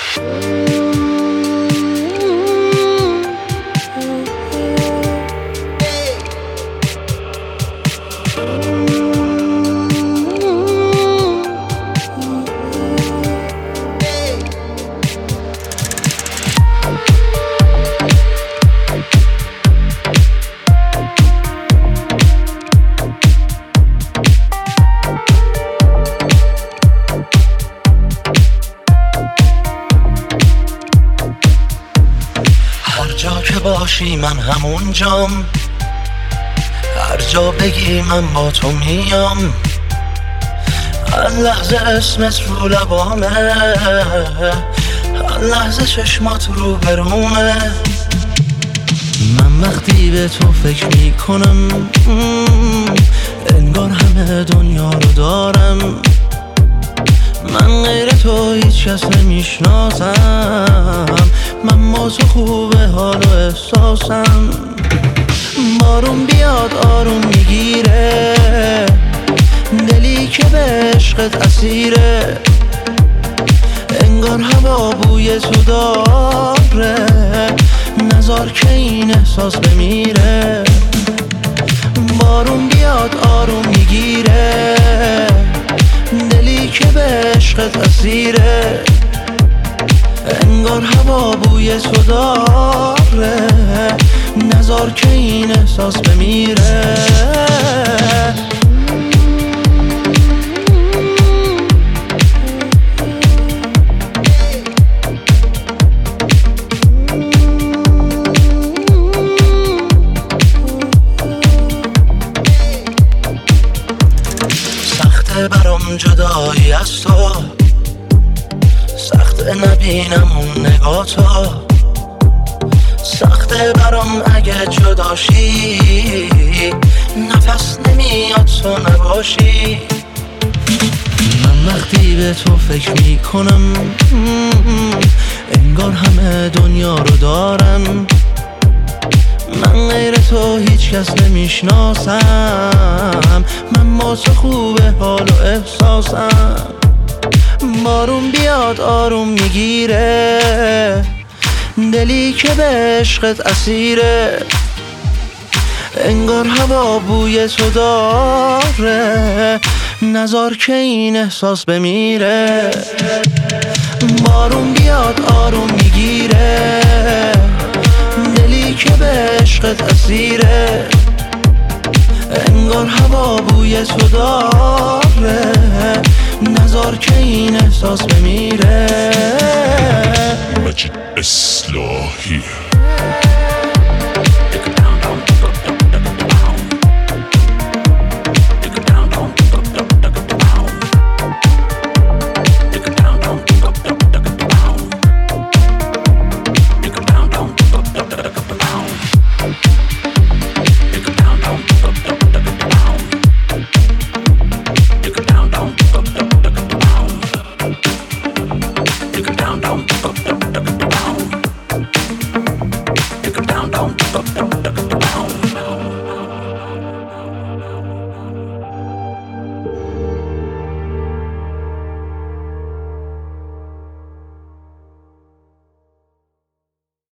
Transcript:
باشی من همونجام، هر جا بگی من با تو میام، هر لحظه اسمت رو لبامه، هر لحظه چشمات رو برومه. من وقتی به تو فکر میکنم انگار همه دنیا رو دارم، من غیر تو هیچ کس نمیشناسم، من با تو خوبه حال و احساسم. بارون بیاد آروم میگیره دلی که به عشقت اسیره، انگار هوا بوی تو داره، نذار که این احساس بمیره. بارون بیاد آروم میگیره دلی که به عشقت اسیره، انگار هوا بوی تو داره، نذار که این احساس بمیره. سخته برام جدایی از تو، سخته نبینم اون نگاه تو، سخته برام اگه جداشی، نفس نمیاد تو نباشی. من وقتی به تو فکر میکنم انگار همه دنیا رو دارم، من غیر تو هیچ کس نمیشناسم، من با تو خوبه حال و احساسم. بارون بیاد آروم میگیره دلی که به عشقت اسیره، انگار هوا بوی تو داره، نذار که این احساس بمیره. بارون بیاد آروم میگیره دلی که به عشقت اسیره، انگار هوا بوی تو داره، نذار که این احساس بمیره. مجید اصلاحی Down,